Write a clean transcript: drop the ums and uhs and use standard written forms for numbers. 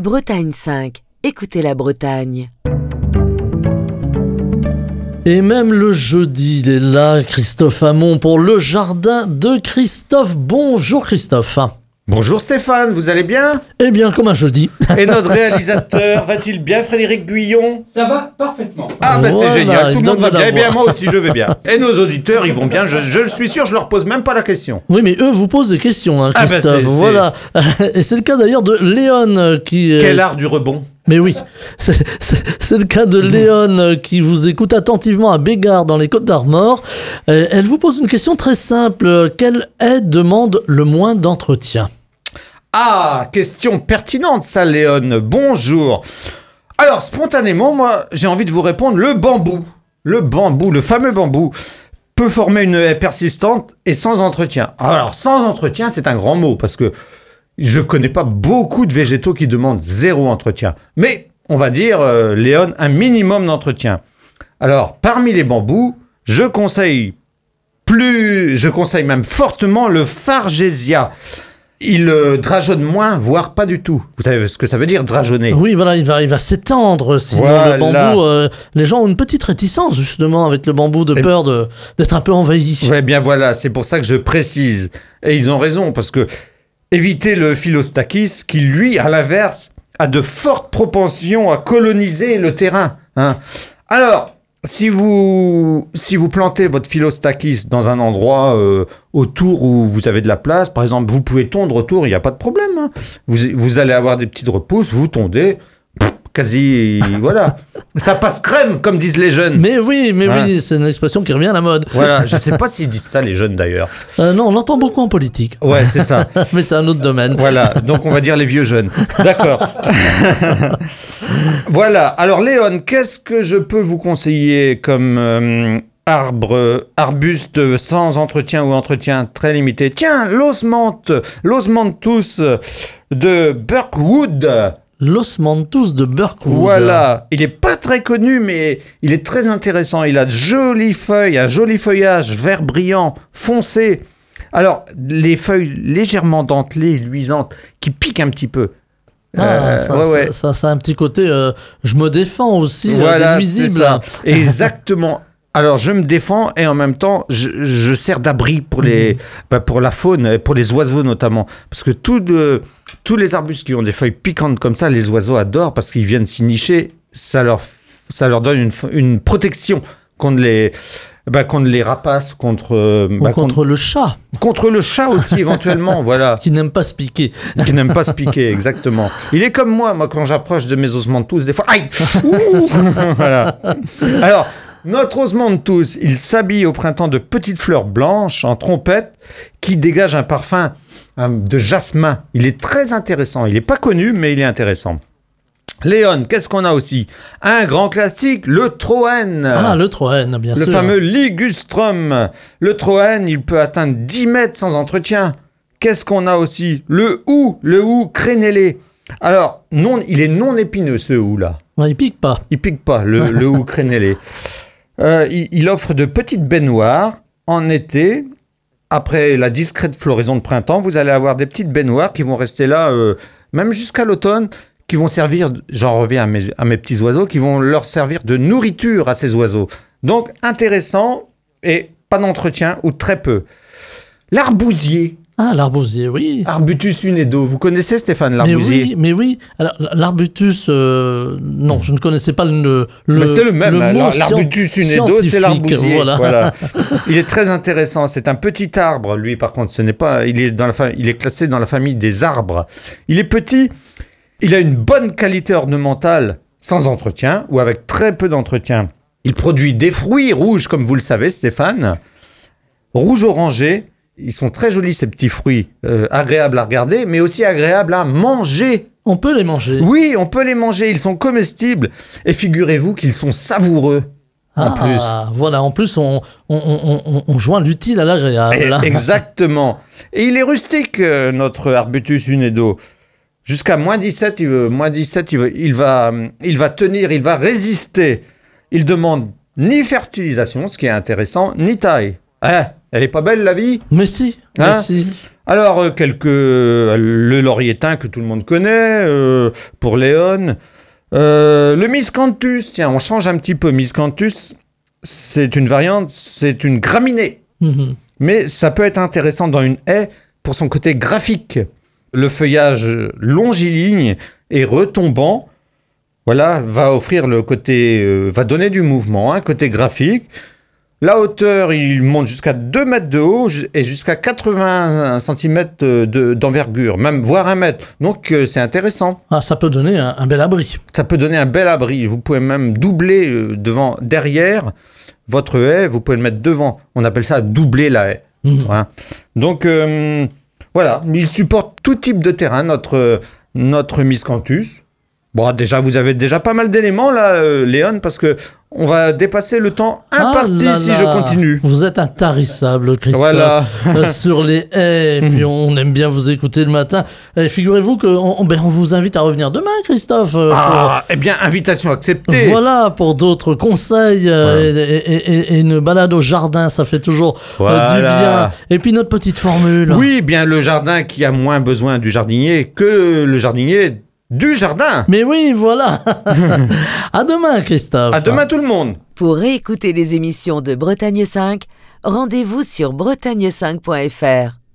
Bretagne 5. Écoutez la Bretagne. Et même le jeudi, il est là, Christophe Hamon, pour le jardin de Christophe. Bonjour Christophe. Bonjour Stéphane, vous allez bien ? Eh bien, comme un jeudi. Et notre réalisateur, va-t-il bien, Frédéric Guyon ? Ça va parfaitement. Ah ben Voilà, c'est génial, tout il le monde donne va de bien. la Eh bien voix. moi aussi je vais bien. Et nos auditeurs, ils vont bien, je le suis sûr, je leur pose même pas la question. Oui, mais eux vous posent des questions, hein, Ah ben, Christophe. c'est- Voilà. Et c'est le cas d'ailleurs de Léon qui... Quel art du rebond. Mais oui, c'est le cas de Léon qui vous écoute attentivement à Bégard dans les Côtes-d'Armor. Elle vous pose une question très simple. Quelle aide demande le moins d'entretien ? Ah, question pertinente ça Léon, bonjour. Alors spontanément, moi j'ai envie de vous répondre, le bambou, le fameux bambou, peut former une haie persistante et sans entretien. Alors sans entretien c'est un grand mot parce que je connais pas beaucoup de végétaux qui demandent zéro entretien. Mais on va dire, Léon, un minimum d'entretien. Alors parmi les bambous, je conseille même fortement le Fargesia. Il drageonne moins, voire pas du tout. Vous savez ce que ça veut dire, drageonner ? Oui, voilà, il va s'étendre. Sinon, Voilà. le bambou, les gens ont une petite réticence justement avec le bambou de peur d'être un peu envahi. Ouais, bien voilà, c'est pour ça que je précise. Et ils ont raison, parce que éviter le Philostachys, qui lui, à l'inverse, a de fortes propensions à coloniser le terrain. Hein. Alors, si vous plantez votre Philostachys dans un endroit autour où vous avez de la place, par exemple, vous pouvez tondre autour, il n'y a pas de problème. Hein. Vous allez avoir des petites repousses, vous tondez, quasi, voilà. Ça passe crème, comme disent les jeunes. Mais oui, Hein. c'est une expression qui revient à la mode. Voilà, je ne sais pas s'ils disent ça, les jeunes d'ailleurs. Non, on l'entend beaucoup en politique, Ouais, c'est ça. mais c'est un autre domaine. Voilà, donc on va dire les vieux jeunes. D'accord. Voilà, alors Léon, qu'est-ce que je peux vous conseiller comme arbuste sans entretien ou entretien très limité ? Tiens, l'osmanthus de Burkwood. L'osmanthus de Burkwood. Voilà, il est pas très connu, mais il est très intéressant. Il a de jolies feuilles, un joli feuillage vert brillant, foncé. Alors, les feuilles légèrement dentelées, luisantes, qui piquent un petit peu. Ah, ouais. ça a un petit côté, je me défends aussi Voilà, des c'est nuisibles. ça. Exactement. Alors, je me défends et en même temps, je sers d'abri pour pour la faune, pour les oiseaux notamment. Parce que tous les arbustes qui ont des feuilles piquantes comme ça, les oiseaux adorent parce qu'ils viennent s'y nicher. Ça leur donne une protection contre les rapaces, contre Le chat, contre le chat aussi éventuellement, voilà. qui n'aime pas se piquer. Qui n'aime pas se piquer, exactement. Il est comme moi quand j'approche de mes osmanthus, des fois, aïe. Ouh. Voilà. Alors, notre osmanthus, il s'habille au printemps de petites fleurs blanches en trompette qui dégagent un parfum de jasmin. Il est très intéressant. Il n'est pas connu, mais il est intéressant. Léon, qu'est-ce qu'on a aussi ? Un grand classique, le Troène. Ah, le Troène, bien sûr. Le fameux ligustrum. Le Troène, il peut atteindre 10 mètres sans entretien. Qu'est-ce qu'on a aussi ? Le hou crénélé. Alors, il est non épineux, ce hou-là. Ouais, il pique pas. Il pique pas, le hou crénélé. Il offre de petites baignoires en été. Après la discrète floraison de printemps, vous allez avoir des petites baignoires qui vont rester là, même jusqu'à l'automne, qui vont servir, j'en reviens à mes petits oiseaux, qui vont leur servir de nourriture à ces oiseaux. Donc, intéressant et pas d'entretien ou très peu. L'arbousier. Ah, l'arbousier, oui. Arbutus unedo. Vous connaissez Stéphane l'arbousier ? Mais oui. Alors, l'arbutus, non, je ne connaissais pas le Mais c'est le même. mot L'arbutus unedo, c'est scientifique, l'arbousier. Voilà. Il est très intéressant. C'est un petit arbre. Lui, par contre, il est classé dans la famille des arbres. Il est petit. Il a une bonne qualité ornementale sans entretien ou avec très peu d'entretien. Il produit des fruits rouges, comme vous le savez, Stéphane. Rouge orangé. Ils sont très jolis, ces petits fruits, agréables à regarder, mais aussi agréables à manger. On peut les manger. Oui, on peut les manger, ils sont comestibles. Et figurez-vous qu'ils sont savoureux, en plus. Voilà, en plus, on joint l'utile à l'agréable. Exactement. Et il est rustique, notre Arbutus unedo. Jusqu'à moins 17, il va tenir, il va résister. Il demande ni fertilisation, ce qui est intéressant, ni taille. Elle est pas belle la vie ? Mais si, Hein ? Alors, le laurier thym que tout le monde connaît, pour Léon. Le miscanthus, tiens, on change un petit peu. Miscanthus, c'est une variante, c'est une graminée. Mais ça peut être intéressant dans une haie pour son côté graphique. Le feuillage longiligne et retombant, voilà, va offrir le côté, va donner du mouvement, un côté graphique. La hauteur, il monte jusqu'à 2 mètres de haut et jusqu'à 80 cm d'envergure, même voire 1 mètre. Donc c'est intéressant. Ah, ça peut donner un bel abri. Ça peut donner un bel abri. Vous pouvez même doubler derrière votre haie, vous pouvez le mettre devant. On appelle ça doubler la haie. Voilà. Donc voilà, il supporte tout type de terrain, notre miscanthus. Bon, déjà, vous avez déjà pas mal d'éléments là, Léon, parce que on va dépasser le temps imparti si je continue. Vous êtes intarissable, Christophe. Voilà. Sur les haies, et puis on aime bien vous écouter le matin. Et figurez-vous qu'on on vous invite à revenir demain, Christophe. Eh bien, invitation acceptée. Voilà, pour d'autres conseils et une balade au jardin, ça fait toujours du bien. Et puis notre petite formule. Oui, bien le jardin qui a moins besoin du jardinier que le jardinier du jardin. Mais oui, voilà. À demain, Christophe. À demain tout le monde. Pour réécouter les émissions de Bretagne 5, rendez-vous sur bretagne5.fr.